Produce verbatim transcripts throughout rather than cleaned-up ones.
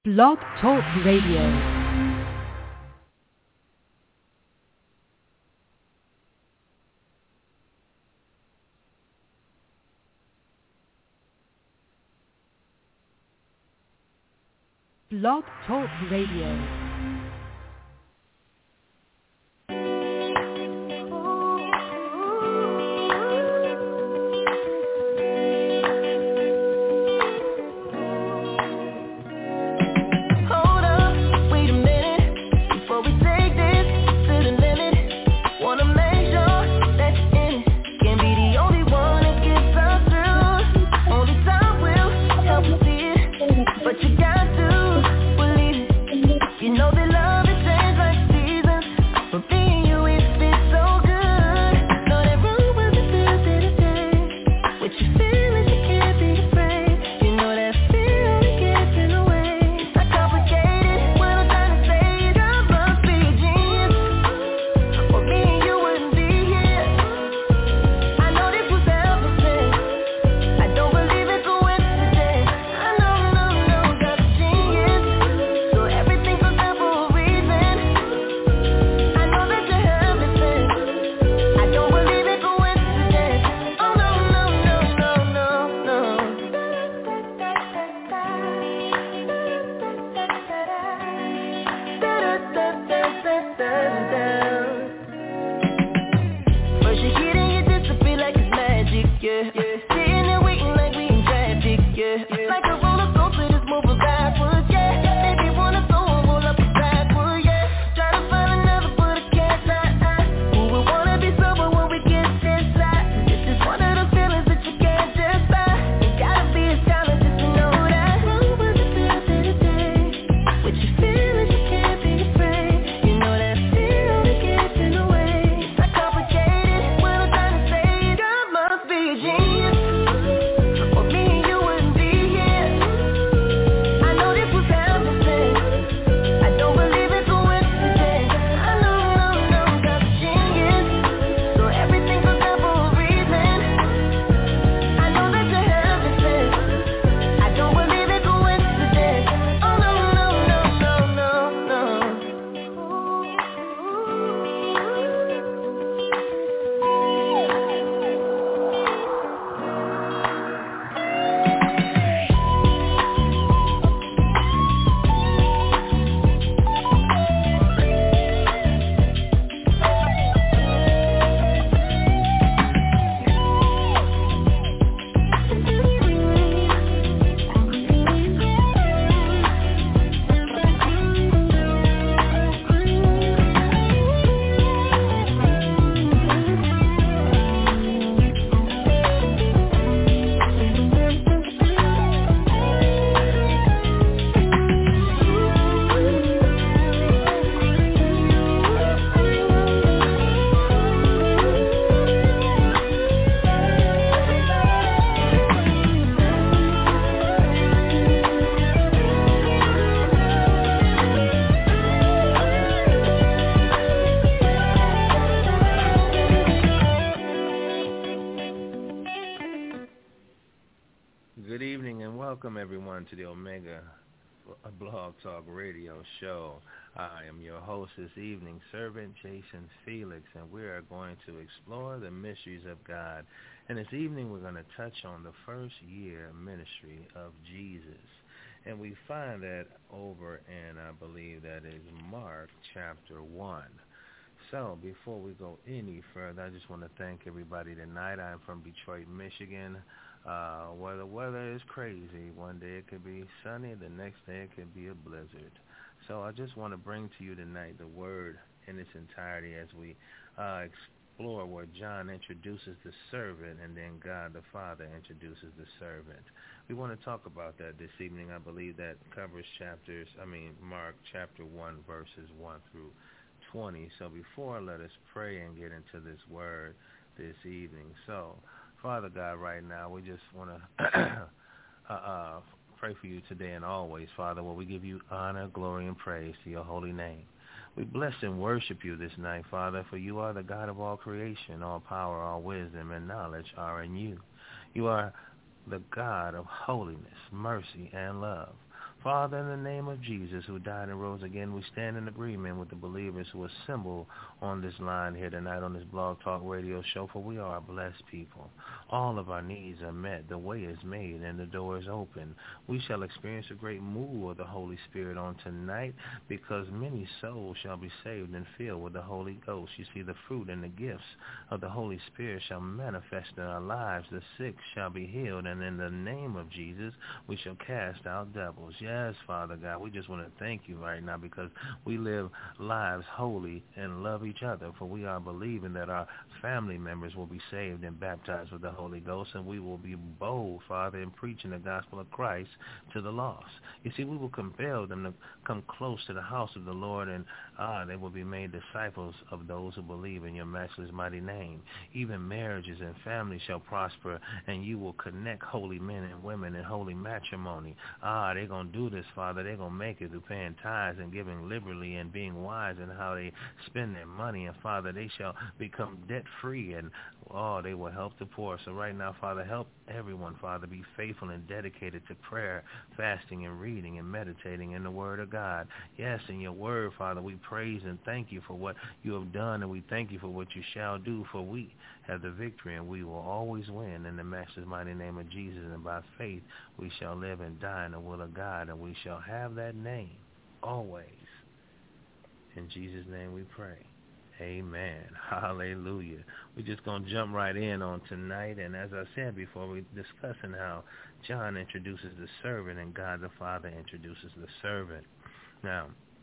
Blog Talk Radio. Blog Talk Radio. To the Omega Blog Talk Radio Show. I am your host this evening, Servant Jason Felix, and we are going to explore the mysteries of God. And this evening we're going to touch on the first year ministry of Jesus. And we find that over in, I believe that is Mark chapter one. So before we go any further, I just want to thank everybody tonight. I'm from Detroit, Michigan. Uh, where the weather is crazy. One day it could be sunny, the next day it could be a blizzard. So I just want to bring to you tonight the word in its entirety as we uh, explore where John introduces the servant and then God the Father introduces the servant. We want to talk about that this evening. I believe that covers chapters, I mean Mark chapter one verses one through twenty. So before, let us pray and get into this word this evening. So Father God, right now, we just want to uh, uh, pray for you today and always, Father, where we give you honor, glory, and praise to your holy name. We bless and worship you this night, Father, for you are the God of all creation. All power, all wisdom, and knowledge are in you. You are the God of holiness, mercy, and love. Father, in the name of Jesus, who died and rose again, we stand in agreement with the believers who assemble on this line here tonight on this Blog Talk Radio show, for we are a blessed people. All of our needs are met. The way is made and the door is open. We shall experience a great move of the Holy Spirit on tonight, because many souls shall be saved and filled with the Holy Ghost. You see, the fruit and the gifts of the Holy Spirit shall manifest in our lives. The sick shall be healed, and in the name of Jesus, we shall cast out devils. Yes, Father God, we just want to thank you right now, because we live lives holy and love each other, for we are believing that our family members will be saved and baptized with the Holy Ghost, and we will be bold, Father, in preaching the gospel of Christ to the lost. You see, we will compel them to come close to the house of the Lord, and ah, they will be made disciples of those who believe in your matchless mighty name. Even marriages and families shall prosper, and you will connect holy men and women in holy matrimony. Ah, they're going to do this, Father. They're going to make it through paying tithes and giving liberally and being wise in how they spend their money. And, Father, they shall become debt-free, and, oh, they will help the poor. So right now, Father, help everyone, Father, be faithful and dedicated to prayer, fasting, and reading and meditating in the Word of God. Yes, in your Word, Father, we praise and thank you for what you have done, and we thank you for what you shall do, for we have the victory, and we will always win in the Master's mighty name of Jesus. And by faith, we shall live and die in the will of God, and we shall have that name always. In Jesus' name we pray. Amen. Hallelujah. We're just going to jump right in on tonight. And as I said before, we're discussing how John introduces the servant and God the Father introduces the servant. Now,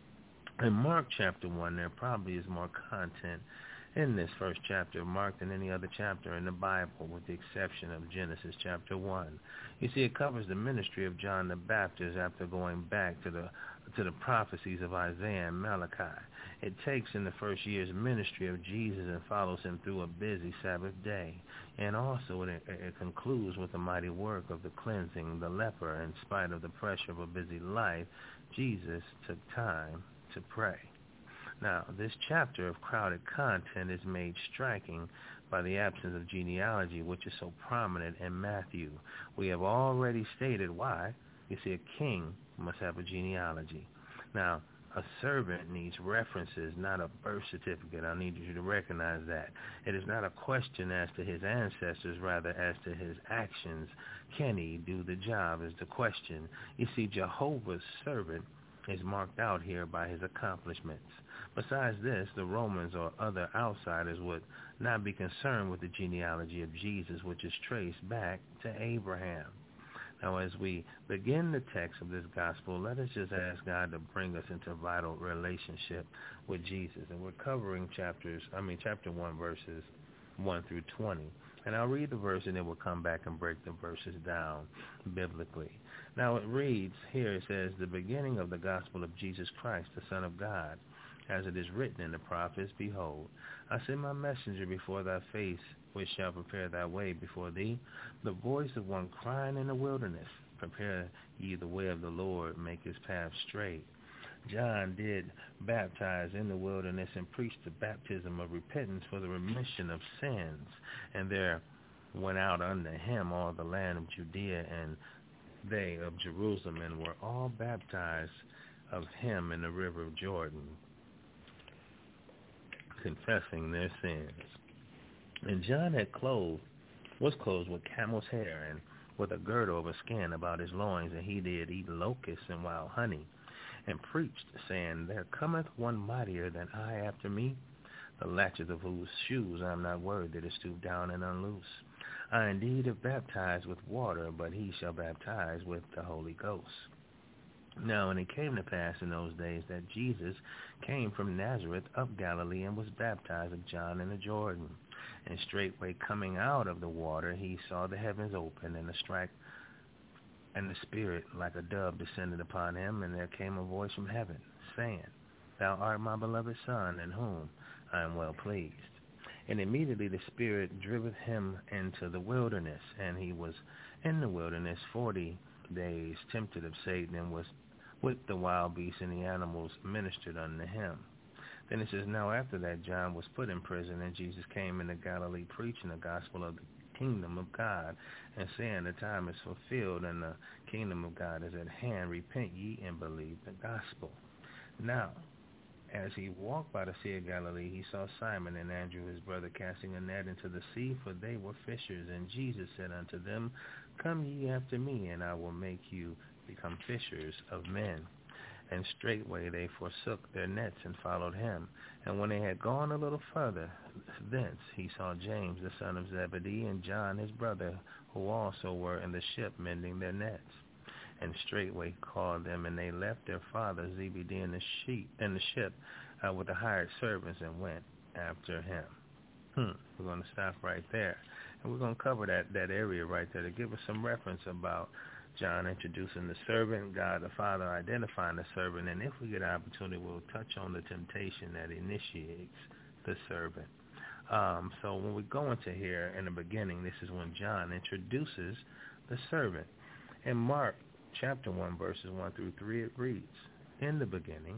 in Mark chapter one, there probably is more content in this first chapter of Mark than any other chapter in the Bible, with the exception of Genesis chapter one. You see, it covers the ministry of John the Baptist after going back to the to the prophecies of Isaiah and Malachi. It takes in the first year's ministry of Jesus and follows him through a busy Sabbath day. And also it, it concludes with the mighty work of the cleansing the leper. In spite of the pressure of a busy life, Jesus took time to pray. Now, this chapter of crowded content is made striking by the absence of genealogy, which is so prominent in Matthew. We have already stated why. You see, a king must have a genealogy. Now, a servant needs references, not a birth certificate. I need you to recognize that. It is not a question as to his ancestors, rather as to his actions. Can he do the job is the question. You see, Jehovah's servant is marked out here by his accomplishments. Besides this, the Romans or other outsiders would not be concerned with the genealogy of Jesus, which is traced back to Abraham. Now, as we begin the text of this gospel, let us just ask God to bring us into a vital relationship with Jesus. And we're covering chapters, I mean, chapter one, verses one through twenty. And I'll read the verse, and then we'll come back and break the verses down biblically. Now, it reads here, it says, the beginning of the gospel of Jesus Christ, the Son of God, as it is written in the prophets, behold, I send my messenger before thy face, which shall prepare thy way before thee, the voice of one crying in the wilderness, prepare ye the way of the Lord, make his path straight. John did baptize in the wilderness and preached the baptism of repentance for the remission of sins. And there went out unto him all the land of Judea and they of Jerusalem, and were all baptized of him in the river of Jordan, confessing their sins. And John had clothed, was clothed with camel's hair, and with a girdle of a skin about his loins, and he did eat locusts and wild honey, and preached, saying, there cometh one mightier than I after me, the latchet of whose shoes I am not worthy to stoop down and unloose. I indeed have baptized with water, but he shall baptize with the Holy Ghost. Now, and it came to pass in those days that Jesus came from Nazareth of Galilee and was baptized of John in the Jordan. And straightway coming out of the water, he saw the heavens open, and the strike and the Spirit like a dove descended upon him, and there came a voice from heaven, saying, Thou art my beloved Son, in whom I am well pleased. And immediately the Spirit driveth him into the wilderness, and he was in the wilderness forty days, tempted of Satan, and was with the wild beasts, and the animals ministered unto him. Then it says, now after that John was put in prison, and Jesus came into Galilee preaching the gospel of the kingdom of God, and saying the time is fulfilled and the kingdom of God is at hand. Repent ye and believe the gospel. Now, as he walked by the Sea of Galilee, he saw Simon and Andrew his brother casting a net into the sea, for they were fishers. And Jesus said unto them, Come ye after me, and I will make you become fishers of men. And straightway they forsook their nets and followed him. And when they had gone a little further thence, he saw James the son of Zebedee and John his brother, who also were in the ship mending their nets. And straightway called them, and they left their father Zebedee in the sheep in the ship uh, with the hired servants, and went after him. Hmm. We're going to stop right there, and we're going to cover that that area right there to give us some reference about John introducing the servant, God the Father identifying the servant, and if we get an opportunity, we'll touch on the temptation that initiates the servant. Um, so when we go into here in the beginning, this is when John introduces the servant. In Mark chapter one, verses one through three, it reads, In the beginning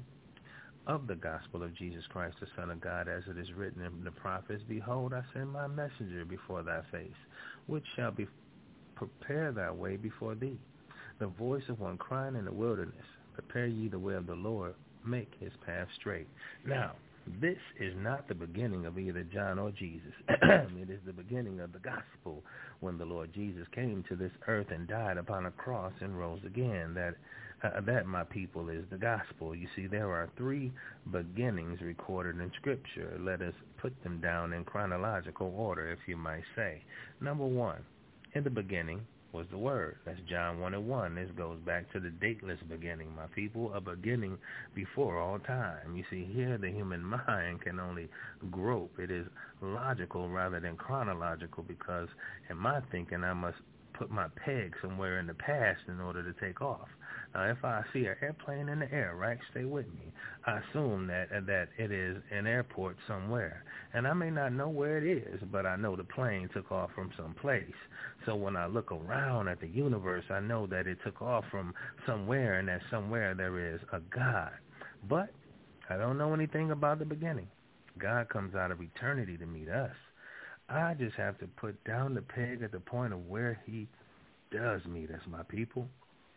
of the gospel of Jesus Christ, the Son of God, as it is written in the prophets, Behold, I send my messenger before thy face, which shall be prepare thy way before thee. The voice of one crying in the wilderness, Prepare ye the way of the Lord, make his path straight. Now, this is not the beginning of either John or Jesus. It is the beginning of the gospel, when the Lord Jesus came to this earth and died upon a cross and rose again. That, uh, that, my people, is the gospel. You see, there are three beginnings recorded in Scripture. Let us put them down in chronological order, if you might say. Number one, in the beginning was the Word. That's John one and one. This goes back to the dateless beginning, my people, a beginning before all time. You see, here the human mind can only grope. It is logical rather than chronological, because in my thinking I must put my peg somewhere in the past in order to take off. Now, if I see an airplane in the air, right, stay with me, I assume that that it is an airport somewhere. And I may not know where it is, but I know the plane took off from some place. So when I look around at the universe, I know that it took off from somewhere, and that somewhere there is a God. But I don't know anything about the beginning. God comes out of eternity to meet us. I just have to put down the peg at the point of where he does meet us, my people.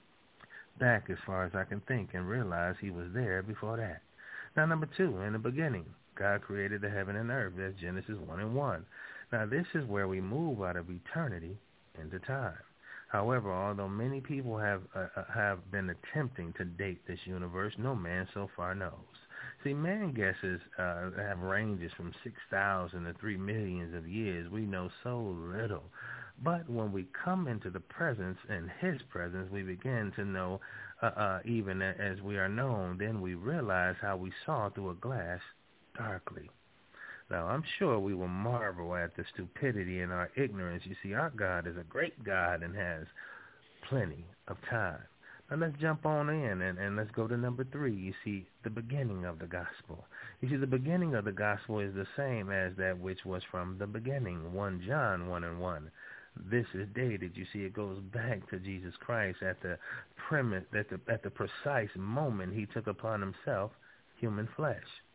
Back as far as I can think, and realize he was there before that. Now, number two, in the beginning, God created the heaven and earth. That's Genesis one and one. Now, this is where we move out of eternity into time. However, although many people have uh, have been attempting to date this universe, no man so far knows. See, man guesses uh, have ranges from six thousand to three millions of years. We know so little. But when we come into the presence, in his presence, we begin to know, uh, uh, even as we are known, then we realize how we saw through a glass darkly. Now, I'm sure we will marvel at the stupidity and our ignorance. You see, our God is a great God and has plenty of time. Now, let's jump on in and, and let's go to number three. You see, the beginning of the gospel. You see, the beginning of the gospel is the same as that which was from the beginning, First John one and one. This is dated. You see, it goes back to Jesus Christ at the premise, at the, at the precise moment he took upon himself human flesh.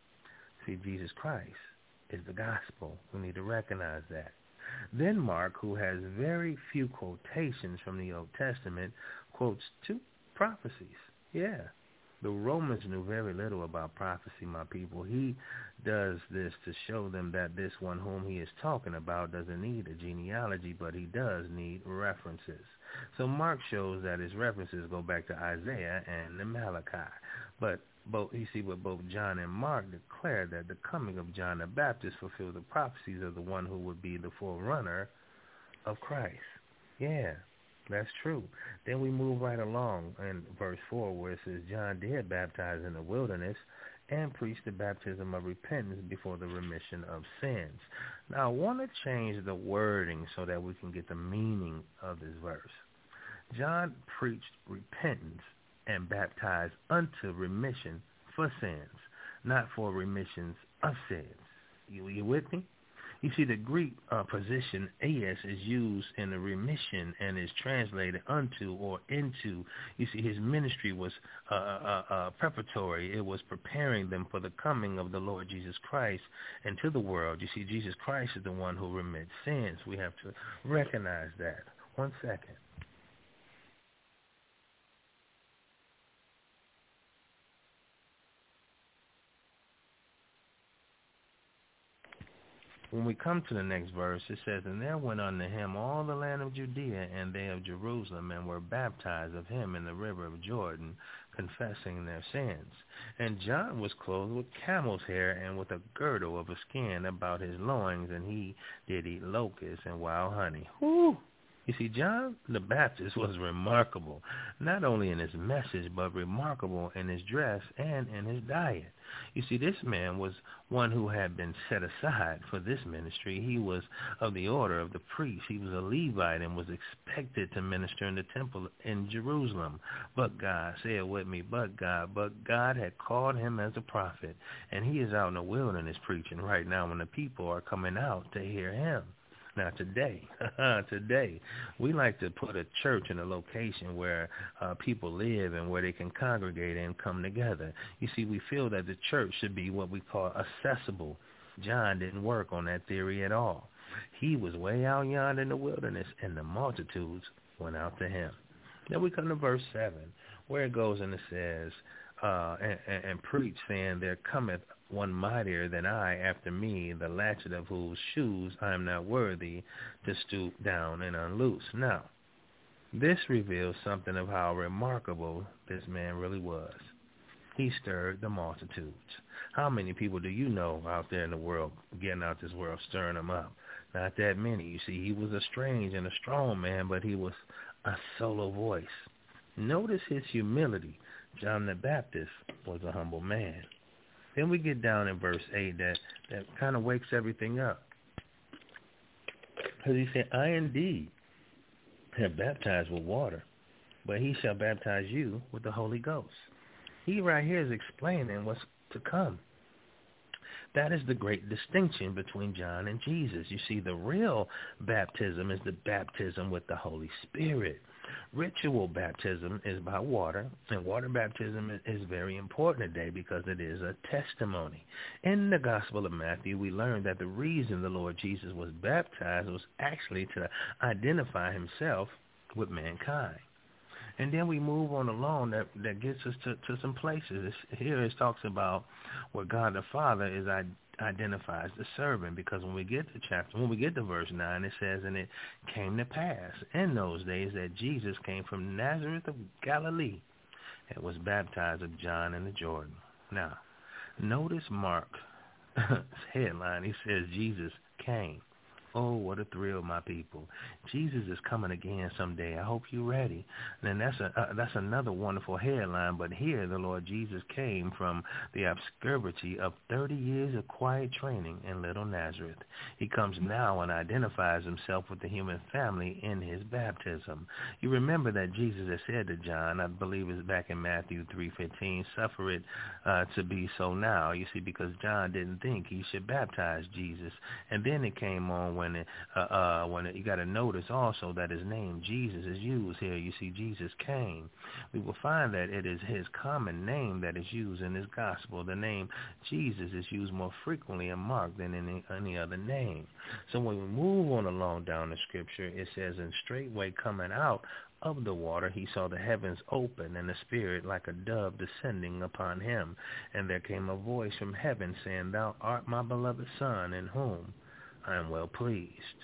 See, Jesus Christ is the gospel. We need to recognize that. Then Mark, who has very few quotations from the Old Testament, quotes two prophecies. Yeah. The Romans knew very little about prophecy, my people. He does this to show them that this one whom he is talking about doesn't need a genealogy, but he does need references. So Mark shows that his references go back to Isaiah and the Malachi. But both, you see, what both John and Mark declared that the coming of John the Baptist fulfilled the prophecies of the one who would be the forerunner of Christ. Yeah. That's true. Then we move right along in verse four, where it says, John did baptize in the wilderness and preach the baptism of repentance before the remission of sins. Now, I want to change the wording so that we can get the meaning of this verse. John preached repentance and baptized unto remission for sins, not for remissions of sins. You, you with me? You see, the Greek uh, position "as" is used in the remission and is translated unto or into. You see, his ministry was uh, uh, uh, preparatory. It was preparing them for the coming of the Lord Jesus Christ into the world. You see, Jesus Christ is the one who remits sins. We have to recognize that. One second. When we come to the next verse, it says, "And there went unto him all the land of Judea and they of Jerusalem, and were baptized of him in the river of Jordan, confessing their sins. And John was clothed with camel's hair and with a girdle of a skin about his loins, and he did eat locusts and wild honey." Whoo! You see, John the Baptist was remarkable, not only in his message, but remarkable in his dress and in his diet. You see, this man was one who had been set aside for this ministry. He was of the order of the priests. He was a Levite and was expected to minister in the temple in Jerusalem. But God, say it with me, but God, but God had called him as a prophet, and he is out in the wilderness preaching right now when the people are coming out to hear him. Now, today, today, we like to put a church in a location where uh, people live and where they can congregate and come together. You see, we feel that the church should be what we call accessible. John didn't work on that theory at all. He was way out yonder in the wilderness, and the multitudes went out to him. Then we come to verse seven, where it goes and it says, uh, and, and, and preach, saying, "There cometh one mightier than I after me, the latchet of whose shoes I am not worthy to stoop down and unloose." Now, this reveals something of how remarkable this man really was. He stirred the multitudes. How many people do you know out there in the world, getting out this world, stirring them up? Not that many. You see, he was a strange and a strong man, but he was a solo voice. Notice his humility. John the Baptist was a humble man. Then we get down in verse eight that, that kind of wakes everything up. Because he said, "I indeed have baptized with water, but he shall baptize you with the Holy Ghost." He right here is explaining what's to come. That is the great distinction between John and Jesus. You see, the real baptism is the baptism with the Holy Spirit. Ritual baptism is by water, and water baptism is very important today because it is a testimony. In the Gospel of Matthew, we learn that the reason the Lord Jesus was baptized was actually to identify himself with mankind. And then we move on along that, that gets us to, to some places. It's, here it talks about where God the Father is I. identifies the servant, because when we get to chapter, when we get to verse nine, it says, "And it came to pass in those days that Jesus came from Nazareth of Galilee and was baptized of John in the Jordan." Now, notice Mark's headline. He says Jesus came. Oh, what a thrill, my people. Jesus is coming again someday. I hope you're ready. And that's a uh, that's another wonderful headline. But here the Lord Jesus came from the obscurity of thirty years of quiet training in little Nazareth. He comes now and identifies himself with the human family in his baptism. You remember that Jesus had said to John, I believe it's back in Matthew three fifteen, "Suffer it uh, to be so now." You see, because John didn't think he should baptize Jesus. And then it came on when When, it, uh, uh, when it, you got to notice also that his name, Jesus, is used here. You see, Jesus came. We will find that it is his common name that is used in his gospel. The name Jesus is used more frequently in Mark than in any, any other name. So when we move on along down the scripture, it says, "And straightway coming out of the water, he saw the heavens open, and the Spirit like a dove descending upon him. And there came a voice from heaven saying, Thou art my beloved Son, in whom I am well pleased."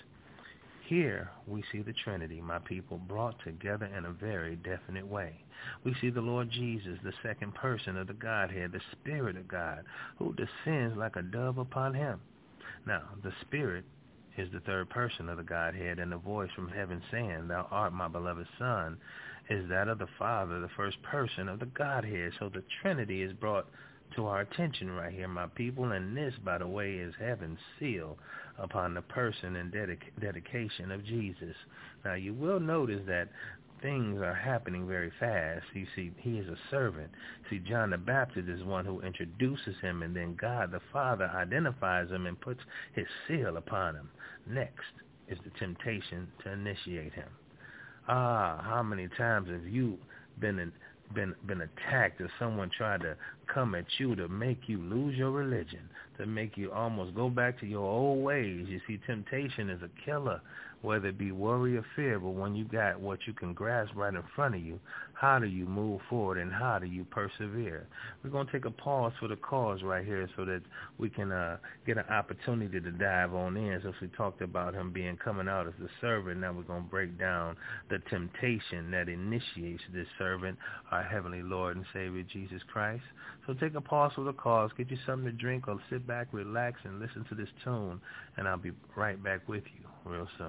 Here we see the Trinity, my people, brought together in a very definite way. We see the Lord Jesus, the second person of the Godhead, the Spirit of God, who descends like a dove upon him. Now, the Spirit is the third person of the Godhead, and the voice from heaven saying, "Thou art my beloved Son," is that of the Father, the first person of the Godhead. So the Trinity is brought to our attention right here, my people, and this, by the way, is heaven's seal upon the person and dedic- dedication of Jesus. Now, you will notice that things are happening very fast. You see, he is a servant. See, John the Baptist is one who introduces him, and then God the Father identifies him and puts his seal upon him. Next is the temptation to initiate him. Ah, how many times have you been in, been been attacked, or someone tried to come at you to make you lose your religion, to make you almost go back to your old ways? You see, temptation is a killer, whether it be worry or fear. But when you got what you can grasp right in front of you, how do you move forward and how do you persevere? We're going to take a pause for the cause right here so that we can uh, get an opportunity to dive on in. Since we talked about him being coming out as the servant, now we're going to break down the temptation that initiates this servant, our Heavenly Lord and Savior, Jesus Christ. So take a pause for the cause, get you something to drink, or sit back, relax, and listen to this tune, and I'll be right back with you real soon.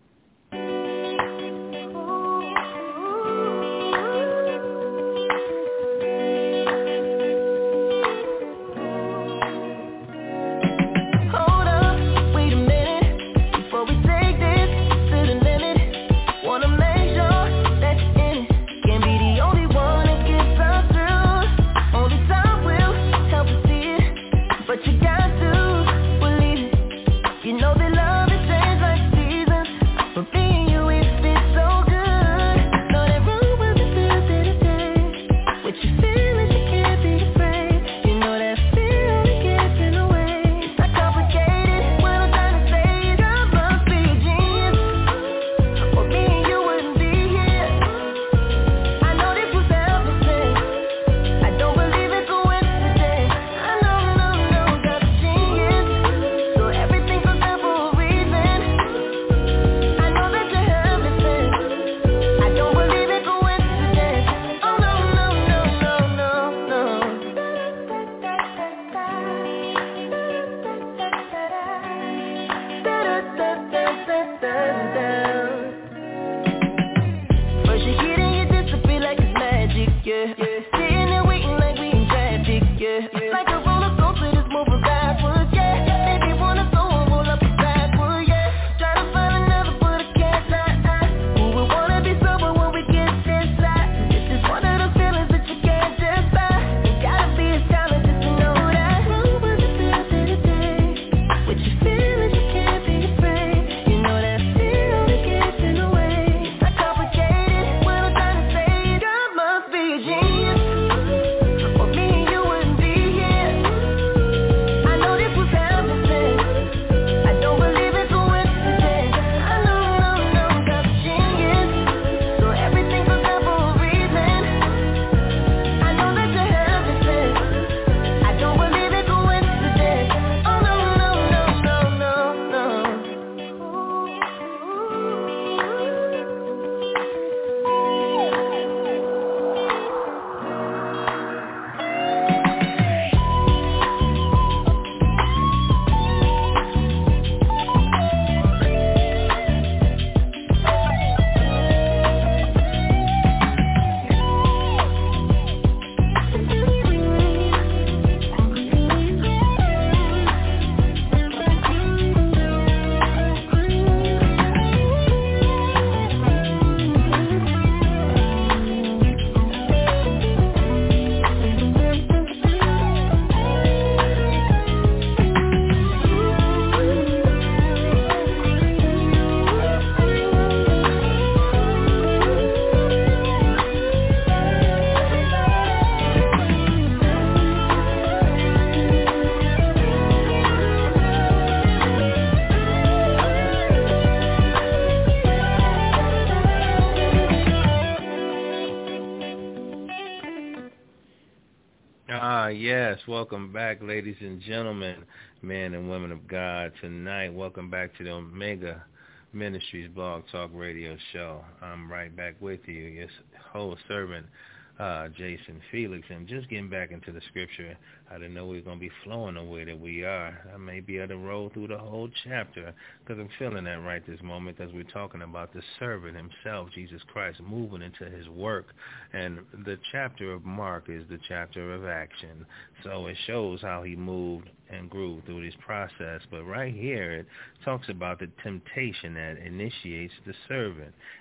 Welcome back, ladies and gentlemen, men and women of God. Tonight, welcome back to the Omega Ministries Blog Talk Radio Show. I'm right back with you, your whole servant, uh, Jason Felix. And just getting back into the scripture, I didn't know we were going to be flowing the way that we are. I may be able to roll through the whole chapter because I'm feeling that right this moment as we're talking about the servant himself, Jesus Christ, moving into his work. And the chapter of Mark is the chapter of action. So it shows how he moved and grew through this process. But right here, it talks about the temptation that initiates the servant.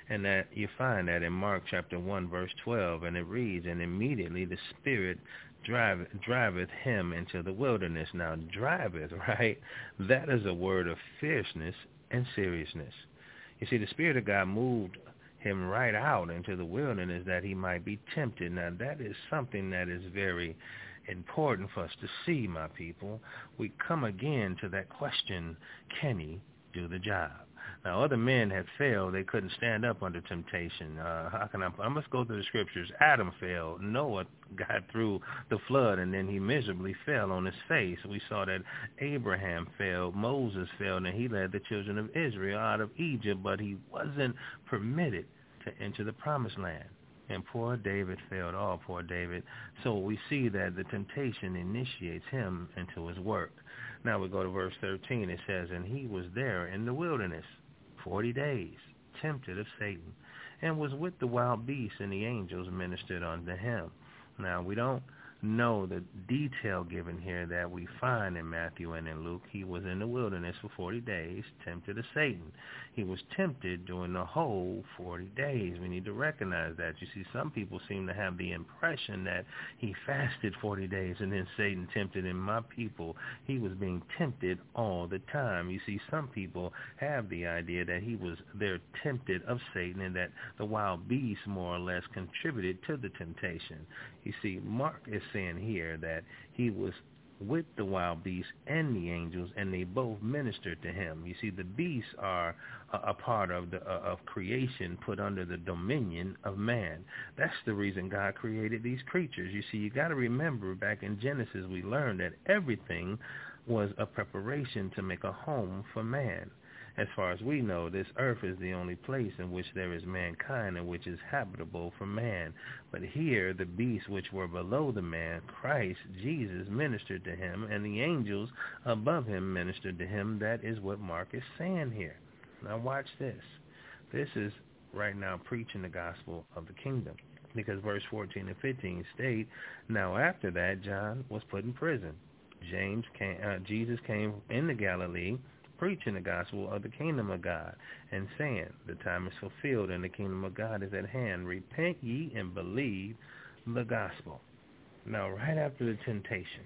And that you find that in Mark chapter one, verse twelve, and it reads, and immediately the Spirit drive, driveth him into the wilderness. Now, driveth, right? That is a word of fierceness and seriousness. You see, the Spirit of God moved him right out into the wilderness that he might be tempted. Now, that is something that is very important for us to see, my people. We come again to that question, can he do the job? Now, other men had failed. They couldn't stand up under temptation. Uh, how can I, I must go through the scriptures. Adam failed. Noah got through the flood, and then he miserably fell on his face. We saw that Abraham failed. Moses failed, and he led the children of Israel out of Egypt, but he wasn't permitted to enter the promised land. And poor David failed. Oh, poor David. So we see that the temptation initiates him into his work. Now we go to verse thirteen. It says, and he was there in the wilderness forty days, tempted of Satan, and was with the wild beasts, and the angels ministered unto him. Now, we don't know the detail given here that we find in Matthew and in Luke. He was in the wilderness for forty days, tempted of Satan. He was tempted during the whole forty days. We need to recognize that. You see, some people seem to have the impression that he fasted forty days and then Satan tempted him. My people, he was being tempted all the time. You see, some people have the idea that he was there tempted of Satan and that the wild beasts more or less contributed to the temptation. You see, Mark is saying here that he was with the wild beasts and the angels, and they both ministered to him. You see, the beasts are a, a part of the uh, of creation put under the dominion of man. That's the reason God created these creatures. You see, you got to remember back in Genesis we learned that everything was a preparation to make a home for man. As far as we know, this earth is the only place in which there is mankind and which is habitable for man. But here, the beasts which were below the man, Christ, Jesus, ministered to him, and the angels above him ministered to him. That is what Mark is saying here. Now watch this. This is right now preaching the gospel of the kingdom. Because verse fourteen and fifteen state, now after that, John was put in prison. James came, uh, Jesus came into Galilee, preaching the gospel of the kingdom of God, and saying, the time is fulfilled and the kingdom of God is at hand. Repent ye and believe the gospel. Now, right after the temptation,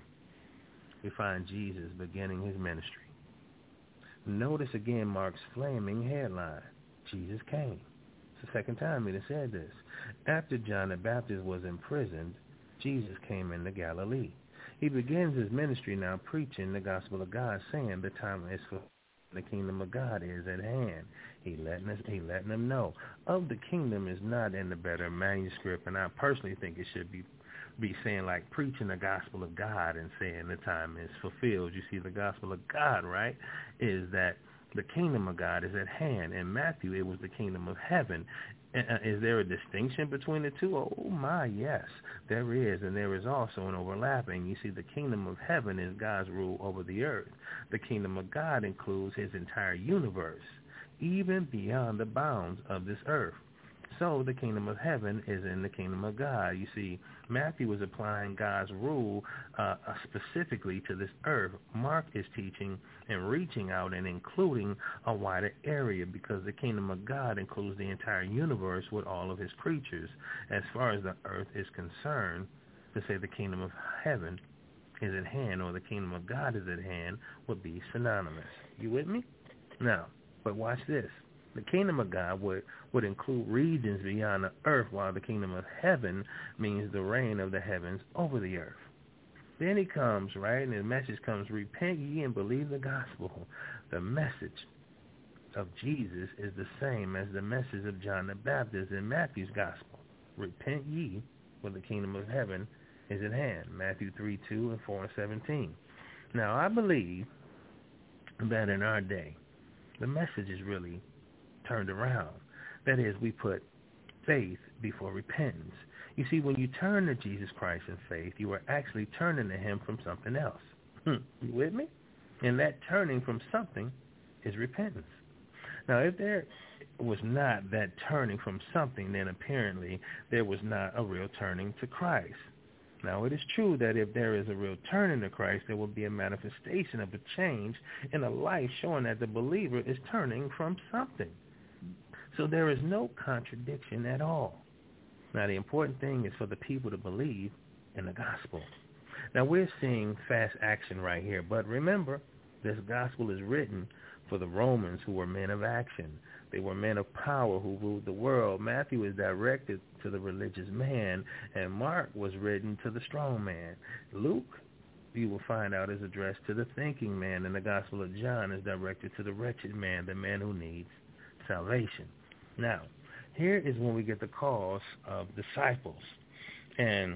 we find Jesus beginning his ministry. Notice again Mark's flaming headline, Jesus came. It's the second time it has said this. After John the Baptist was imprisoned, Jesus came into Galilee. He begins his ministry now preaching the gospel of God, saying the time is fulfilled. The kingdom of God is at hand. He letting us, he letting them know. Of the kingdom is not in the better manuscript, and I personally think it should be be saying like preaching the gospel of God and saying the time is fulfilled. You see, the gospel of God, right, is that the kingdom of God is at hand. In Matthew, it was the kingdom of heaven. Is there a distinction between the two? Oh, my, yes, there is, and there is also an overlapping. You see, the kingdom of heaven is God's rule over the earth. The kingdom of God includes his entire universe, even beyond the bounds of this earth. So the kingdom of heaven is in the kingdom of God. You see, Matthew was applying God's rule uh, specifically to this earth. Mark is teaching and reaching out and including a wider area because the kingdom of God includes the entire universe with all of his creatures. As far as the earth is concerned, to say the kingdom of heaven is at hand or the kingdom of God is at hand would be synonymous. You with me? Now, but watch this. The kingdom of God would, would include regions beyond the earth, while the kingdom of heaven means the reign of the heavens over the earth. Then he comes, right, and the message comes, repent ye and believe the gospel. The message of Jesus is the same as the message of John the Baptist in Matthew's gospel. Repent ye, for the kingdom of heaven is at hand. Matthew three, two, and four, and seventeen. Now, I believe that in our day, the message is really turned around. That is, we put faith before repentance. You see, when you turn to Jesus Christ in faith, you are actually turning to him from something else. You with me? And that turning from something is repentance. Now, if there was not that turning from something, then apparently there was not a real turning to Christ. Now, it is true that if there is a real turning to Christ, there will be a manifestation of a change in a life showing that the believer is turning from something. So there is no contradiction at all. Now, the important thing is for the people to believe in the gospel. Now, we're seeing fast action right here, but remember, this gospel is written for the Romans who were men of action. They were men of power who ruled the world. Matthew is directed to the religious man, and Mark was written to the strong man. Luke, you will find out, is addressed to the thinking man, and the Gospel of John is directed to the wretched man, the man who needs salvation. Now, here is when we get the cause of disciples. And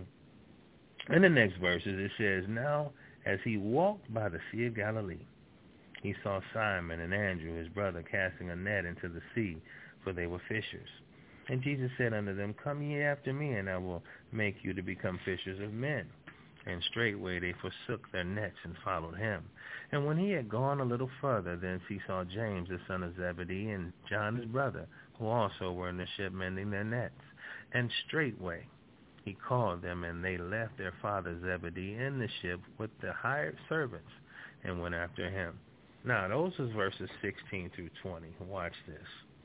in the next verses, it says, now as he walked by the Sea of Galilee, he saw Simon and Andrew, his brother, casting a net into the sea, for they were fishers. And Jesus said unto them, come ye after me, and I will make you to become fishers of men. And straightway they forsook their nets and followed him. And when he had gone a little further, thence he saw James, the son of Zebedee, and John his brother, who also were in the ship mending their nets. And straightway he called them, and they left their father Zebedee in the ship with the hired servants, and went after him. Now, those is verses sixteen through twenty. Watch this.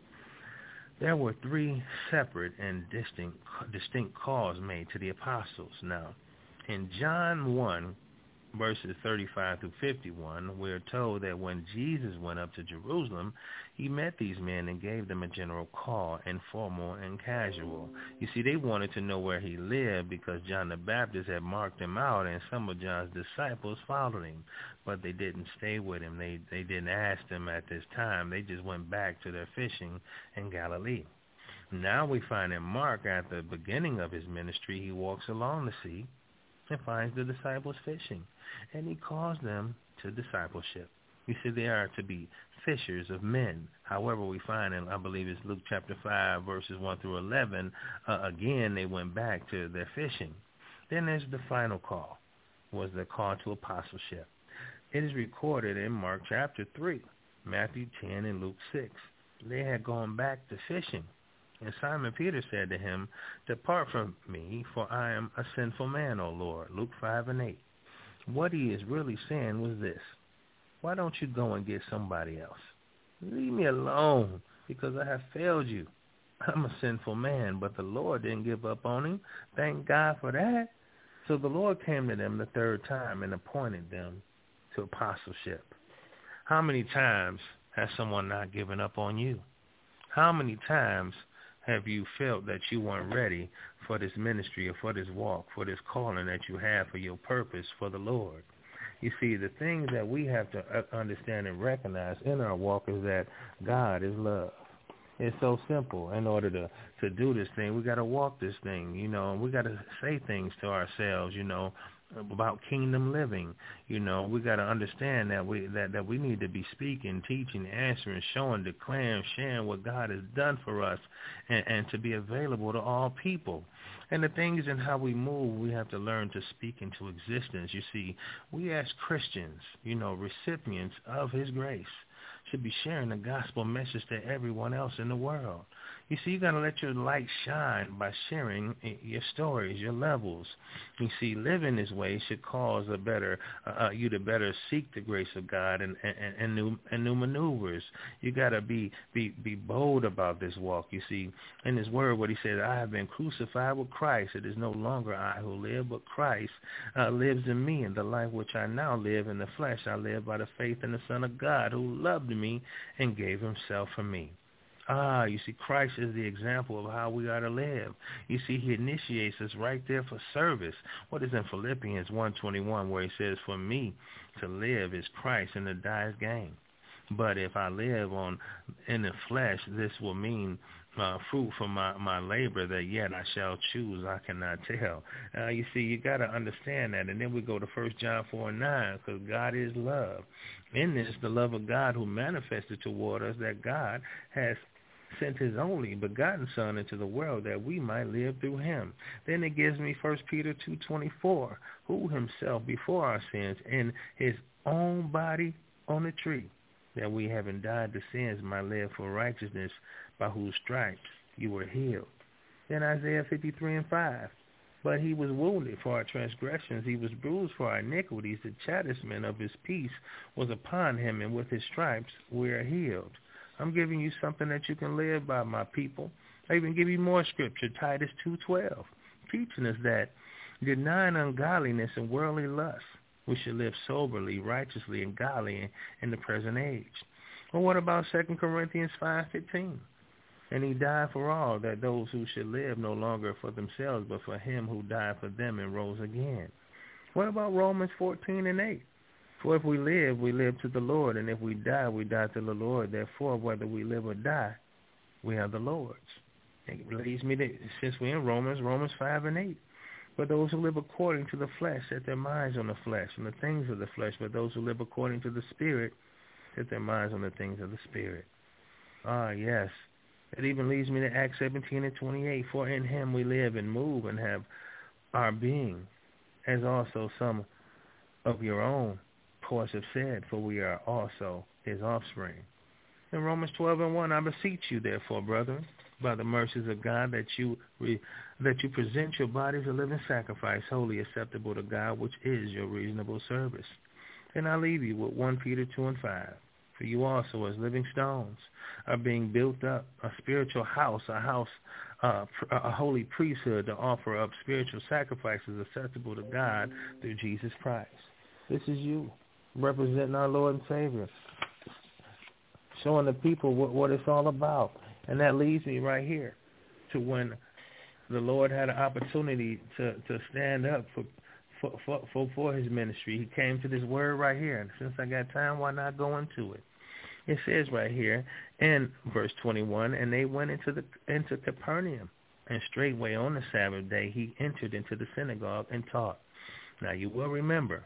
There were three separate and distinct, distinct calls made to the apostles. Now, in John one, verses thirty-five through fifty-one, we're told that when Jesus went up to Jerusalem, he met these men and gave them a general call, informal and casual. You see, they wanted to know where he lived because John the Baptist had marked him out, and some of John's disciples followed him, but they didn't stay with him. They, they didn't ask him at this time. They just went back to their fishing in Galilee. Now we find in Mark, at the beginning of his ministry, he walks along the sea and finds the disciples fishing, and he calls them to discipleship. He said they are to be fishers of men. However, we find in, I believe it's Luke chapter five, verses one through eleven, uh, again, they went back to their fishing. Then there's the final call, was the call to apostleship. It is recorded in Mark chapter three, Matthew ten, and Luke six. They had gone back to fishing. And Simon Peter said to him, depart from me, for I am a sinful man, O Lord. Luke five and eight. What he is really saying was this: why don't you go and get somebody else? Leave me alone, because I have failed you. I'm a sinful man, but the Lord didn't give up on him. Thank God for that. So the Lord came to them the third time and appointed them to apostleship. How many times has someone not given up on you? How many times have you felt that you weren't ready for this ministry or for this walk, for this calling that you have for your purpose for the Lord? You see, the things that we have to understand and recognize in our walk is that God is love. It's so simple. In order to, to do this thing, we got to walk this thing, you know, and we got to say things to ourselves, you know, about kingdom living. You know, we got to understand that we that, that we need to be speaking, teaching, answering, showing, declaring, sharing what God has done for us, and, and to be available to all people. And the things in how we move, we have to learn to speak into existence. You see, we as Christians, you know, recipients of his grace, should be sharing the gospel message to everyone else in the world. You see, you got to let your light shine by sharing your stories, your levels. You see, living this way should cause a better uh, you to better seek the grace of God and and, and new and new maneuvers. You got to be be be bold about this walk. You see, in His Word, what He said, I have been crucified with Christ. It is no longer I who live, but Christ uh, lives in me. And the life which I now live in the flesh, I live by the faith in the Son of God, who loved me and gave Himself for me. Ah, you see, Christ is the example of how we are to live. You see, He initiates us right there for service. What is in Philippians one twenty-one, where He says, for me to live is Christ and to die is gain. But if I live on in the flesh, this will mean uh, fruit for my, my labor that yet I shall choose, I cannot tell. Uh, you see, you got to understand that. And then we go to First John four and nine, because God is love. In this, the love of God who manifested toward us, that God has sent His only begotten Son into the world that we might live through Him. Then it gives me First Peter two twenty-four, who Himself before our sins in His own body on the tree, that we having died to sins might live for righteousness, by whose stripes you were healed. Then Isaiah fifty-three and five, but He was wounded for our transgressions, He was bruised for our iniquities, the chastisement of His peace was upon Him, and with His stripes we are healed. I'm giving you something that you can live by, my people. I even give you more scripture, Titus two twelve, teaching us that denying ungodliness and worldly lust, we should live soberly, righteously, and godly in, in the present age. Well, what about Second Corinthians five fifteen? And he died for all, that those who should live no longer for themselves, but for him who died for them and rose again. What about Romans fourteen and eight? For if we live, we live to the Lord, and if we die, we die to the Lord. Therefore, whether we live or die, we are the Lord's. It leads me to, since we're in Romans, Romans five and eight. But those who live according to the flesh set their minds on the flesh and the things of the flesh. But those who live according to the Spirit set their minds on the things of the Spirit. Ah, yes. It even leads me to Acts seventeen and twenty-eight. For in him we live and move and have our being, as also some of your own course have said, for we are also his offspring. In Romans twelve and one, I beseech you, therefore, brethren, by the mercies of God, that you re, that you present your bodies a living sacrifice, wholly acceptable to God, which is your reasonable service. And I leave you with First Peter two and five. For you also, as living stones, are being built up, a spiritual house, a house, uh, a holy priesthood, to offer up spiritual sacrifices acceptable to God through Jesus Christ. This is you, representing our Lord and Savior, showing the people what, what it's all about. And that leads me right here to when the Lord had an opportunity to, to stand up for, for, for, for, for his ministry. He came to this word right here. And since I got time, why not go into it? It says right here in verse twenty-one, and they went into the into Capernaum, and straightway on the Sabbath day he entered into the synagogue and taught. Now you will remember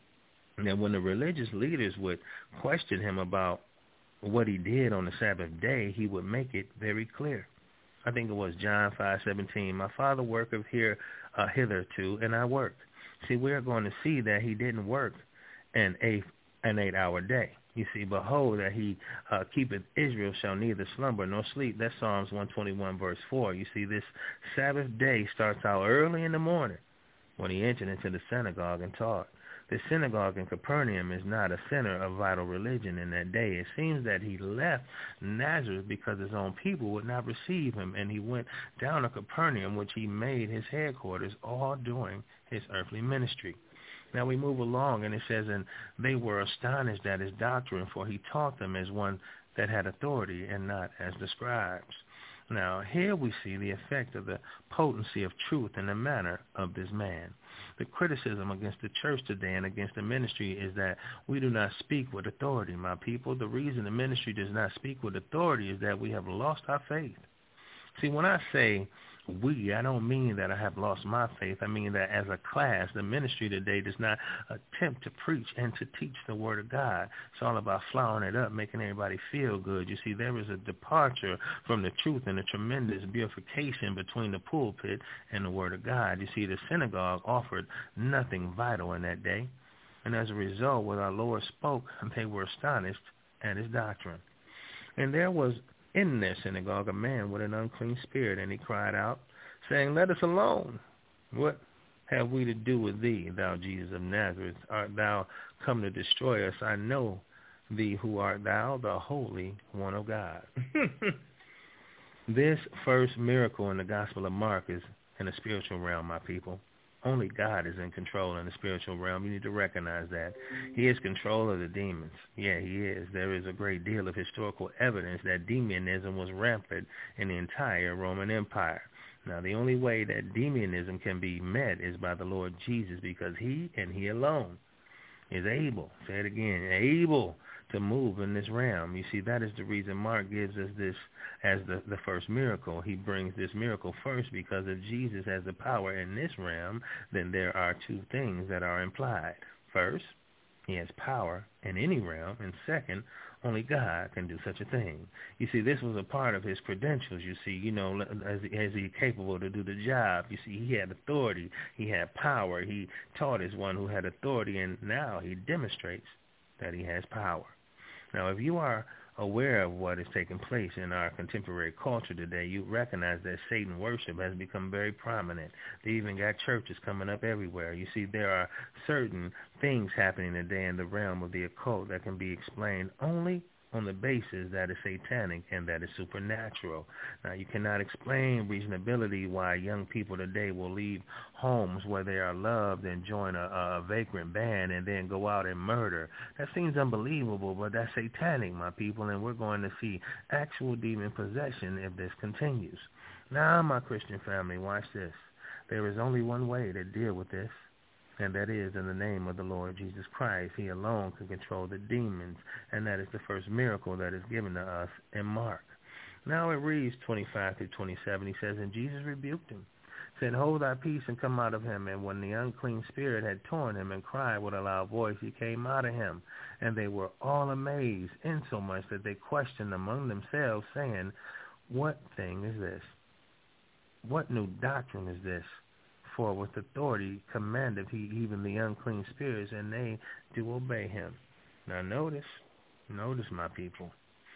that when the religious leaders would question him about what he did on the Sabbath day, he would make it very clear. I think it was John five seventeen. My Father worketh here uh, hitherto, and I worked. See, we're going to see that he didn't work an eight an eight hour day. You see, behold, that he uh, keepeth Israel shall neither slumber nor sleep. That's Psalms one twenty-one, verse four. You see, this Sabbath day starts out early in the morning when he entered into the synagogue and taught. The synagogue in Capernaum is not a center of vital religion in that day. It seems that he left Nazareth because his own people would not receive him, and he went down to Capernaum, which he made his headquarters all during his earthly ministry. Now we move along, and it says, and they were astonished at his doctrine, for he taught them as one that had authority and not as the scribes. Now here we see the effect of the potency of truth in the manner of this man. The criticism against the church today and against the ministry is that we do not speak with authority, my people. The reason the ministry does not speak with authority is that we have lost our faith. See, when I say we, I don't mean that I have lost my faith. I mean that as a class, the ministry today does not attempt to preach and to teach the Word of God. It's all about flowering it up, making everybody feel good. You see, there is a departure from the truth and a tremendous bifurcation between the pulpit and the Word of God. You see, the synagogue offered nothing vital in that day. And as a result, when our Lord spoke, they were astonished at his doctrine. And there was in their synagogue a man with an unclean spirit, and he cried out, saying, Let us alone. What have we to do with thee, thou Jesus of Nazareth? Art thou come to destroy us? I know thee who art thou, the Holy One of God. This first miracle in the Gospel of Mark is in the spiritual realm, my people. Only God is in control in the spiritual realm. You need to recognize that. He is control of the demons. Yeah, he is. There is a great deal of historical evidence that demonism was rampant in the entire Roman Empire. Now, the only way that demonism can be met is by the Lord Jesus, because he and he alone is able, say it again, able to move in this realm. You see, that is the reason Mark gives us this as the, the first miracle. He brings this miracle first because if Jesus has the power in this realm, then there are two things that are implied. First, he has power in any realm, and second, only God can do such a thing. You see, this was a part of his credentials. You see, you know, as, as he capable to do the job. You see, he had authority. He had power. He taught as one who had authority, and now he demonstrates that he has power. Now, if you are aware of what is taking place in our contemporary culture today, you recognize that Satan worship has become very prominent. They even got churches coming up everywhere. You see, there are certain things happening today in the realm of the occult that can be explained only on the basis that is satanic and that is supernatural. Now, you cannot explain reasonability why young people today will leave homes where they are loved and join a, a vagrant band and then go out and murder. That seems unbelievable, but that's satanic, my people, and we're going to see actual demon possession if this continues. Now, my Christian family, watch this. There is only one way to deal with this, and that is in the name of the Lord Jesus Christ. He alone can control the demons, and that is the first miracle that is given to us in Mark. Now it reads twenty-five through twenty-seven. He says, and Jesus rebuked him, said, hold thy peace and come out of him. And when the unclean spirit had torn him and cried with a loud voice, he came out of him. And they were all amazed, insomuch that they questioned among themselves, saying, what thing is this? What new doctrine is this? For with authority commandeth he even the unclean spirits, and they do obey him. Now notice, notice my people.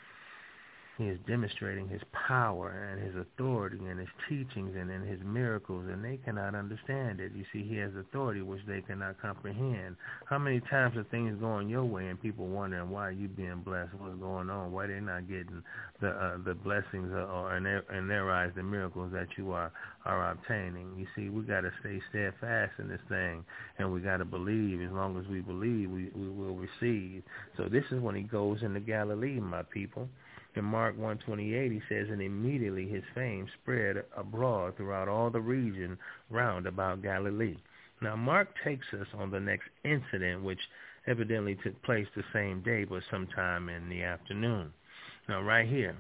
He is demonstrating his power and his authority and his teachings and in his miracles, and they cannot understand it. You see, he has authority which they cannot comprehend. How many times are things going your way and people wondering why you being blessed, what's going on, why they're not getting the uh, the blessings or, or in, their, in their eyes the miracles that you are, are obtaining? You see, we got to stay steadfast in this thing, and we got to believe. As long as we believe, we, we will receive. So this is when he goes into Galilee, my people. In Mark one twenty-eight, he says, and immediately his fame spread abroad throughout all the region round about Galilee. Now, Mark takes us on the next incident, which evidently took place the same day, but sometime in the afternoon. Now, right here,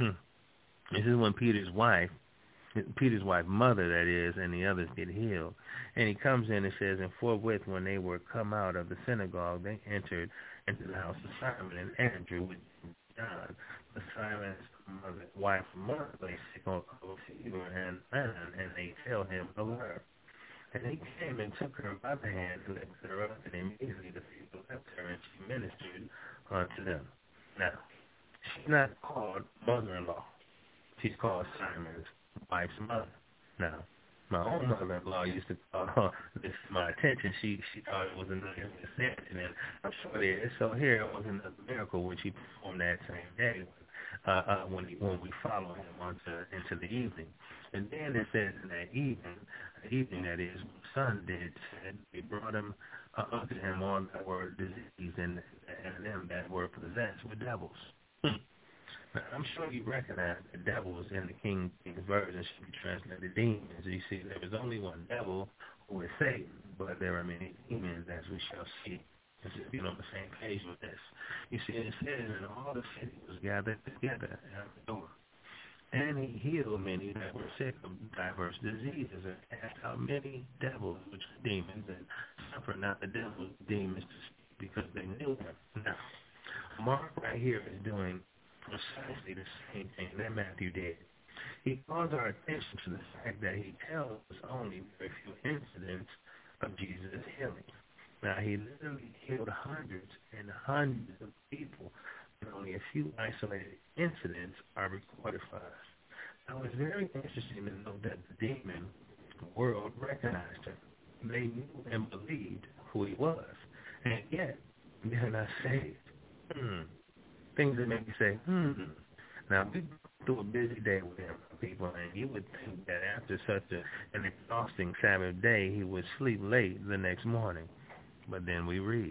this is when Peter's wife, Peter's wife, mother, that is, and the others get healed. And he comes in and says, and forthwith, when they were come out of the synagogue, they entered into the house of Simon and Andrew with John. But Simon's mother, wife, mother lay sick of fever and famine, and they tell him of her. And he came and took her by the hand and lifted her up, and immediately the people left her, and she ministered unto them. Now, she's not called mother-in-law. She's called Simon's wife's mother. Now, my own mother-in-law used to call her, this is my attention, she she thought it was another misconception, and I'm sure it is. So here was another miracle which he performed that same day uh, uh, when he, when we follow him onto, into the evening. And then it says in that evening, the evening that is, when the sun did set, they brought him uh, unto him all that were diseased and, and them that were possessed with devils. Now, I'm sure you recognize the devils in the King James Version should be translated demons. You see, there is only one devil who is Satan, but there are many demons, as we shall see. As if you're on the same page with this. You see, it says, and all the city was gathered together at the door. And he healed many that were sick of diverse diseases, and cast out many devils, which are demons, and suffered not the devils, demons, to speak, because they knew him. Now, Mark right here is doing precisely the same thing that Matthew did. He calls our attention to the fact that he tells us only very few incidents of Jesus' healing. Now, he literally healed hundreds and hundreds of people, and only a few isolated incidents are recorded for us. Now, it's very interesting to know that the demon world recognized him. They knew and believed who he was, and yet they're not saved. Hmm. Things that make you say, hmm. Now, we go through a busy day with him, people, and you would think that after such a, an exhausting Sabbath day, he would sleep late the next morning. But then we read,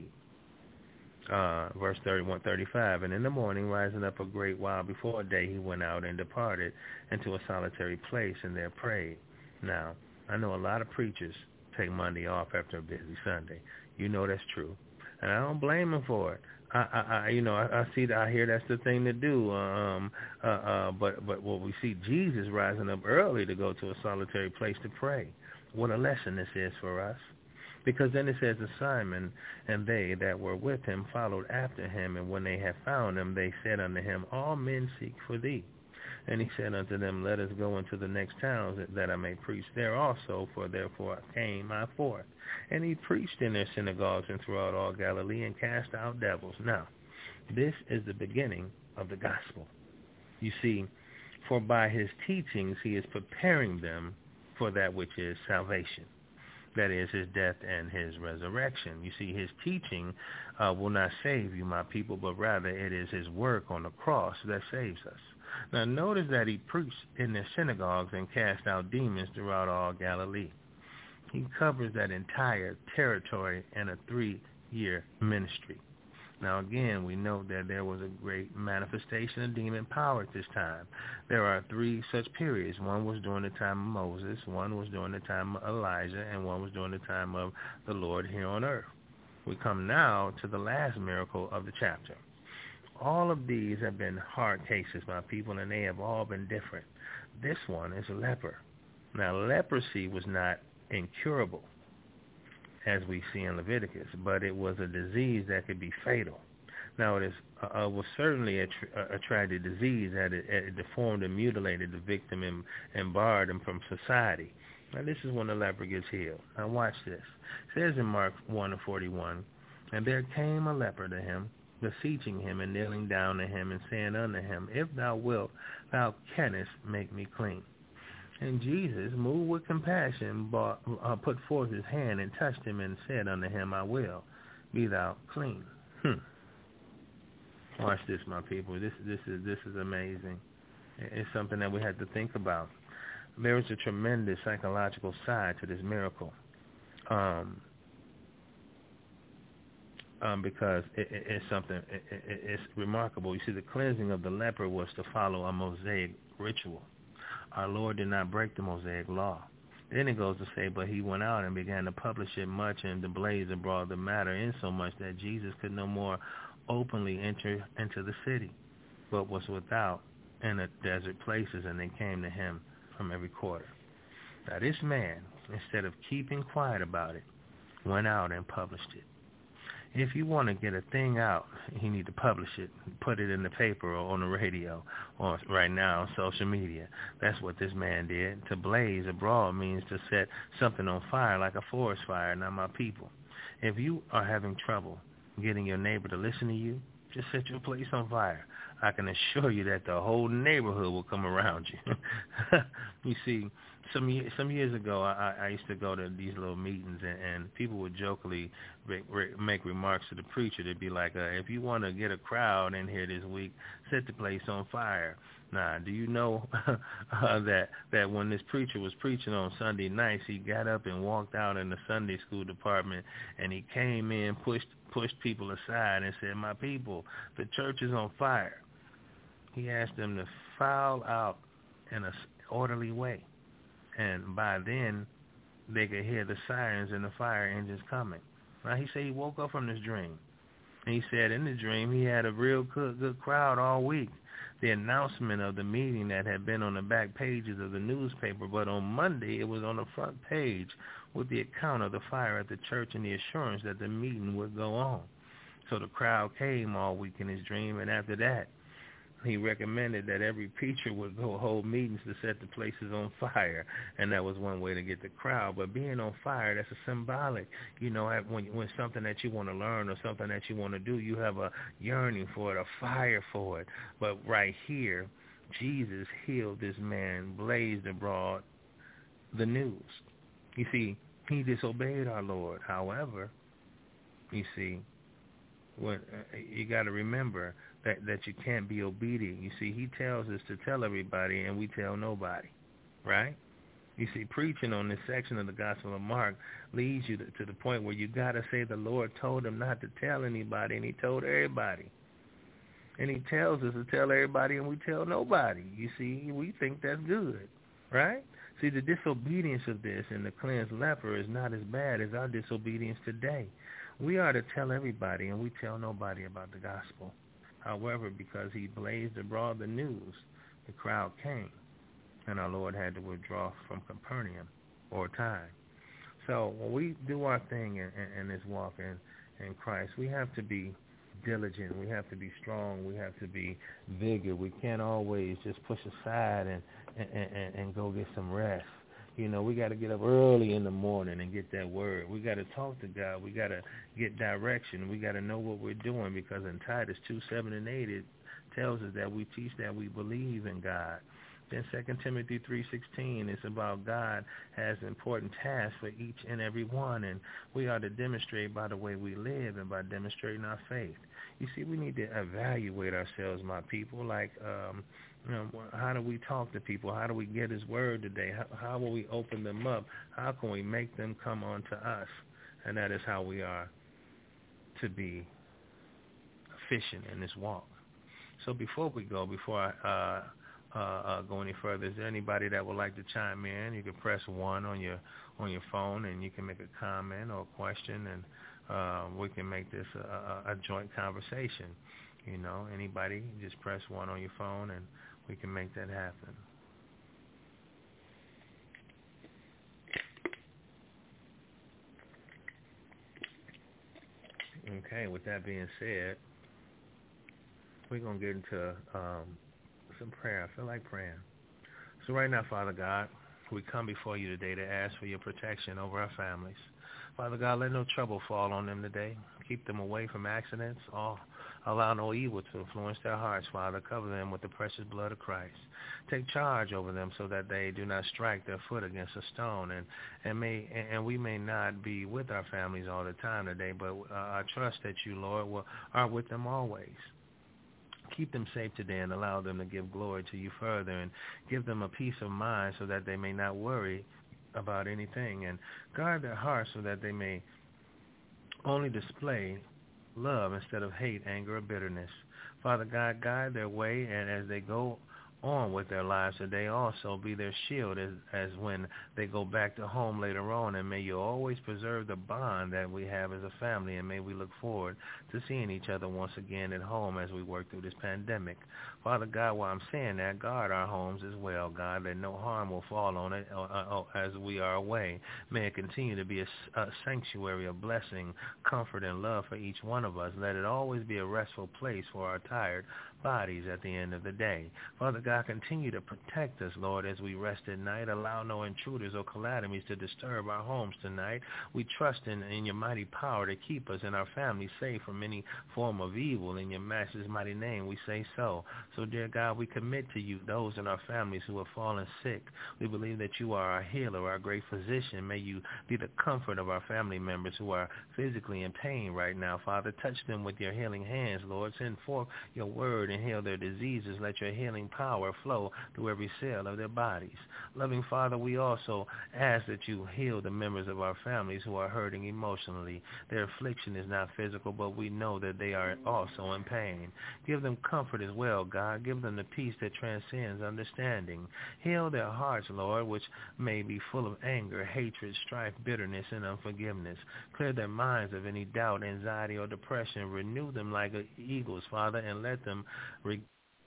uh, verse thirty-one, thirty-five, and in the morning, rising up a great while before day, he went out and departed into a solitary place and there prayed. Now, I know a lot of preachers take Monday off after a busy Sunday. You know that's true, and I don't blame them for it. I, I, I you know, I, I see that. I hear that's the thing to do. Um, uh, uh, but, but what we see Jesus rising up early to go to a solitary place to pray. What a lesson this is for us. Because then it says, that Simon and they that were with him followed after him, and when they had found him, they said unto him, all men seek for thee. And he said unto them, let us go into the next towns, that I may preach there also, for therefore came I forth. And he preached in their synagogues and throughout all Galilee, and cast out devils. Now, this is the beginning of the gospel. You see, for by his teachings he is preparing them for that which is salvation. That is his death and his resurrection. You see, his teaching uh, will not save you, my people, but rather it is his work on the cross that saves us. Now notice that he preached in their synagogues and cast out demons throughout all Galilee. He covers that entire territory in a three-year ministry. Now again, we know that there was a great manifestation of demon power at this time. There are three such periods. One was during the time of Moses, one was during the time of Elijah, and one was during the time of the Lord here on earth. We come now to the last miracle of the chapter. All of these have been hard cases, my people, and they have all been different. This one is a leper. Now, leprosy was not incurable, as we see in Leviticus, but it was a disease that could be fatal. Now, it is, uh, was certainly a, tra- a tragic disease that it, it deformed and mutilated the victim and, and barred him from society. Now, this is when the leper gets healed. Now, watch this. It says in Mark one and forty-one, "And there came a leper to him, beseeching him and kneeling down to him and saying unto him, If thou wilt, thou canst make me clean. And Jesus, moved with compassion, bought, uh, put forth his hand and touched him and said unto him, I will, be thou clean." Hmm. Watch this, my people. This, this is this is amazing. It's something that we have to think about. There is a tremendous psychological side to this miracle, um, um, because it, it, it's something. It, it, it's remarkable. You see, the cleansing of the leper was to follow a Mosaic ritual. Our Lord did not break the Mosaic law. Then it goes to say, but he went out and began to publish it much and to blaze abroad the matter, insomuch that Jesus could no more openly enter into the city, but was without in the desert places, and they came to him from every quarter. Now this man, instead of keeping quiet about it, went out and published it. If you want to get a thing out, you need to publish it, put it in the paper or on the radio or right now on social media. That's what this man did. To blaze abroad means to set something on fire like a forest fire. Now, my people, if you are having trouble getting your neighbor to listen to you, just set your place on fire. I can assure you that the whole neighborhood will come around you. You see, some some years ago, I, I used to go to these little meetings, and, and people would jokingly re, re, make remarks to the preacher. They'd be like, uh, if you want to get a crowd in here this week, set the place on fire. Now, do you know uh, that that when this preacher was preaching on Sunday nights, he got up and walked out in the Sunday school department, and he came in, pushed pushed people aside and said, my people, the church is on fire. He asked them to file out in an orderly way. And by then, they could hear the sirens and the fire engines coming. Now, he said he woke up from this dream. And he said in the dream he had a real good, good crowd all week. The announcement of the meeting that had been on the back pages of the newspaper, but on Monday it was on the front page with the account of the fire at the church and the assurance that the meeting would go on. So the crowd came all week in his dream, and after that, he recommended that every preacher would go hold meetings to set the places on fire, and that was one way to get the crowd. But being on fire, that's a symbolic, you know, when when something that you want to learn or something that you want to do, you have a yearning for it, a fire for it. But right here, Jesus healed this man, blazed abroad the news. You see, he disobeyed our Lord. However, you see, when uh, you got to remember that, that you can't be obedient. You see, he tells us to tell everybody, and we tell nobody, right? You see, preaching on this section of the Gospel of Mark leads you to, to the point where you got to say the Lord told him not to tell anybody, and he told everybody. And he tells us to tell everybody, and we tell nobody. You see, we think that's good, right? See, the disobedience of this and the cleansed leper is not as bad as our disobedience today. We are to tell everybody, and we tell nobody about the gospel. However, because he blazed abroad the news, the crowd came, and our Lord had to withdraw from Capernaum or time. So when we do our thing in, in, in this walk in, in Christ, we have to be diligent. We have to be strong. We have to be vigorous. We can't always just push aside and, and, and, and go get some rest. You know, we got to get up early in the morning and get that word. We got to talk to God. We got to get direction. We got to know what we're doing, because in Titus two, seven, and eight, it tells us that we teach that we believe in God, Then Second Timothy three sixteen is about God has important tasks for each and every one, and we are to demonstrate by the way we live and by demonstrating our faith. You see, we need to evaluate ourselves, my people, like, um, you know, how do we talk to people? How do we get his word today? How, how will we open them up? How can we make them come on to us? And that is how we are to be efficient in this walk. So before we go, before I uh, uh, uh, go any further, is there anybody that would like to chime in? You can press one on your on your phone, and you can make a comment or a question, and uh, we can make this a, a joint conversation. You know, anybody, just press one on your phone, and we can make that happen. Okay, with that being said, we're going to get into um, some prayer. I feel like praying. So right now, Father God, we come before you today to ask for your protection over our families. Father God, let no trouble fall on them today. Keep them away from accidents. All, allow no evil to influence their hearts, Father. Cover them with the precious blood of Christ. Take charge over them so that they do not strike their foot against a stone. And, and, may, and we may not be with our families all the time today, but uh, I trust that you, Lord, will, are with them always. Keep them safe today and allow them to give glory to you further, and give them a peace of mind so that they may not worry about anything, and guard their hearts so that they may only display love instead of hate, anger, or bitterness. Father God, guide their way, and as they go on with their lives today, also be their shield as, as when they go back to home later on, and may you always preserve the bond that we have as a family, and may we look forward to seeing each other once again at home as we work through this pandemic. Father God, while I'm saying that, guard our homes as well, God, that no harm will fall on it uh, uh, as we are away. May it continue to be a, a sanctuary of blessing, comfort, and love for each one of us. Let it always be a restful place for our tired bodies at the end of the day. Father God, continue to protect us, Lord, as we rest at night. Allow no intruders or calamities to disturb our homes tonight. We trust in, in your mighty power to keep us and our families safe from any form of evil. In your Master's mighty name, we say so. So, dear God, we commit to you those in our families who have fallen sick. We believe that you are our healer, our great physician. May you be the comfort of our family members who are physically in pain right now. Father, touch them with your healing hands, Lord. Send forth your word and heal their diseases. Let your healing power flow through every cell of their bodies. Loving Father, we also ask that you heal the members of our families who are hurting emotionally. Their affliction is not physical, but we know that they are also in pain. Give them comfort as well, God. Give them the peace that transcends understanding. Heal their hearts, Lord, which may be full of anger, hatred, strife, bitterness, and unforgiveness. Clear their minds of any doubt, anxiety, or depression. Renew them like eagles, Father, and let them re-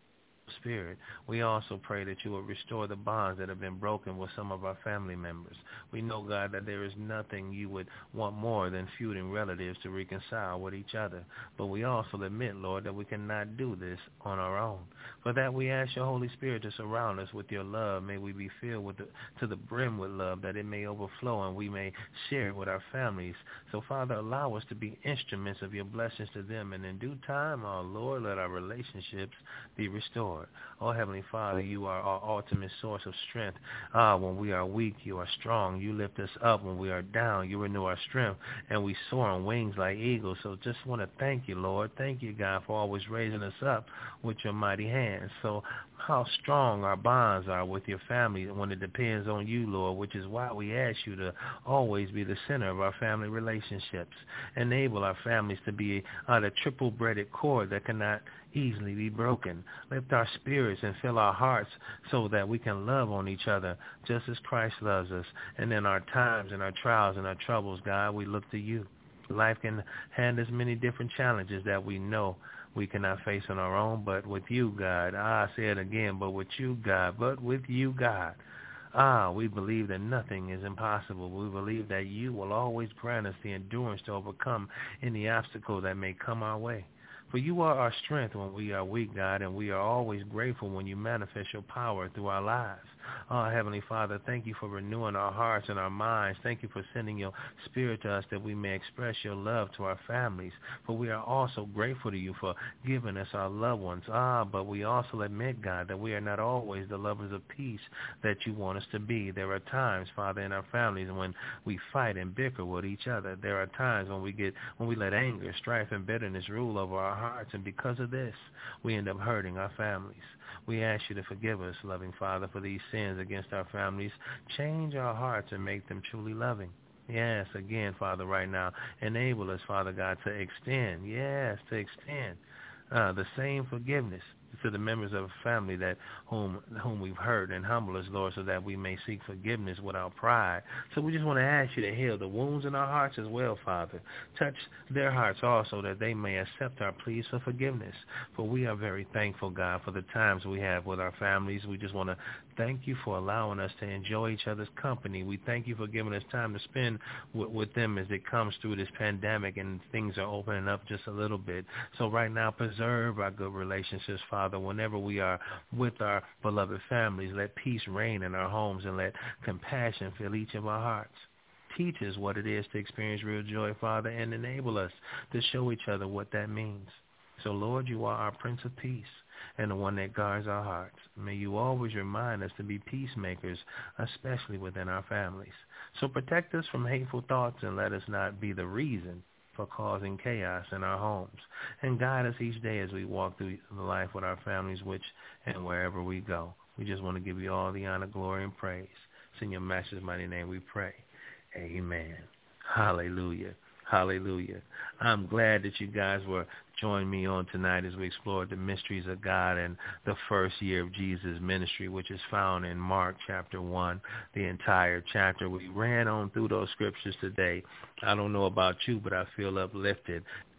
Spirit. We also pray that you will restore the bonds that have been broken with some of our family members. We know, God, that there is nothing you would want more than feuding relatives to reconcile with each other. But we also admit, Lord, that we cannot do this on our own. For that, we ask your Holy Spirit to surround us with your love. May we be filled with the, to the brim with love, that it may overflow and we may share it with our families. So, Father, allow us to be instruments of your blessings to them. And in due time, our Lord, let our relationships be restored. Oh, Heavenly Father, you are our ultimate source of strength. Ah, when we are weak, you are strong. You lift us up when we are down. You renew our strength, and we soar on wings like eagles. So just want to thank you, Lord. Thank you, God, for always raising us up with your mighty hands. So how strong our bonds are with your family when it depends on you, Lord, which is why we ask you to always be the center of our family relationships. Enable our families to be uh, the triple-breaded cord that cannot easily be broken. Lift our spirits and fill our hearts so that we can love on each other just as Christ loves us. And in our times and our trials and our troubles, God, we look to you. Life can hand us many different challenges that we know we cannot face on our own, but with you, God, ah, I say it again, but with you, God, but with you, God, ah, we believe that nothing is impossible. We believe that you will always grant us the endurance to overcome any obstacle that may come our way. For you are our strength when we are weak, God, and we are always grateful when you manifest your power through our lives. Oh, Heavenly Father, thank you for renewing our hearts and our minds. Thank you for sending your Spirit to us that we may express your love to our families. For we are also grateful to you for giving us our loved ones. Ah, but we also admit, God, that we are not always the lovers of peace that you want us to be. There are times, Father, in our families when we fight and bicker with each other. There are times when we get when we let anger, strife, and bitterness rule over our hearts, and because of this, we end up hurting our families. We ask you to forgive us, loving Father, for these sins against our families. Change our hearts and make them truly loving. Yes, again, Father, right now, enable us, Father God, to extend, yes, to extend uh, the same forgiveness to the members of a family that whom whom we've hurt, and humble us, Lord, so that we may seek forgiveness without pride. So we just want to ask you to heal the wounds in our hearts as well, Father. Touch their hearts also, that they may accept our pleas for forgiveness. For we are very thankful, God, for the times we have with our families. We just want to thank you for allowing us to enjoy each other's company. We thank you for giving us time to spend with, with them as it comes through this pandemic and things are opening up just a little bit. So right now, preserve our good relationships, Father. Whenever we are with our beloved families, let peace reign in our homes and let compassion fill each of our hearts. Teach us what it is to experience real joy, Father, and enable us to show each other what that means. So, Lord, you are our Prince of Peace and the one that guards our hearts. May you always remind us to be peacemakers, especially within our families. So protect us from hateful thoughts and let us not be the reason for causing chaos in our homes. And guide us each day as we walk through the life with our families, which and wherever we go. We just want to give you all the honor, glory, and praise. It's in your Master's mighty name we pray. Amen. Hallelujah. Hallelujah. I'm glad that you guys were joining me on tonight as we explored the mysteries of God and the first year of Jesus' ministry, which is found in Mark chapter one, the entire chapter. We ran on through those scriptures today. I don't know about you, but I feel uplifted.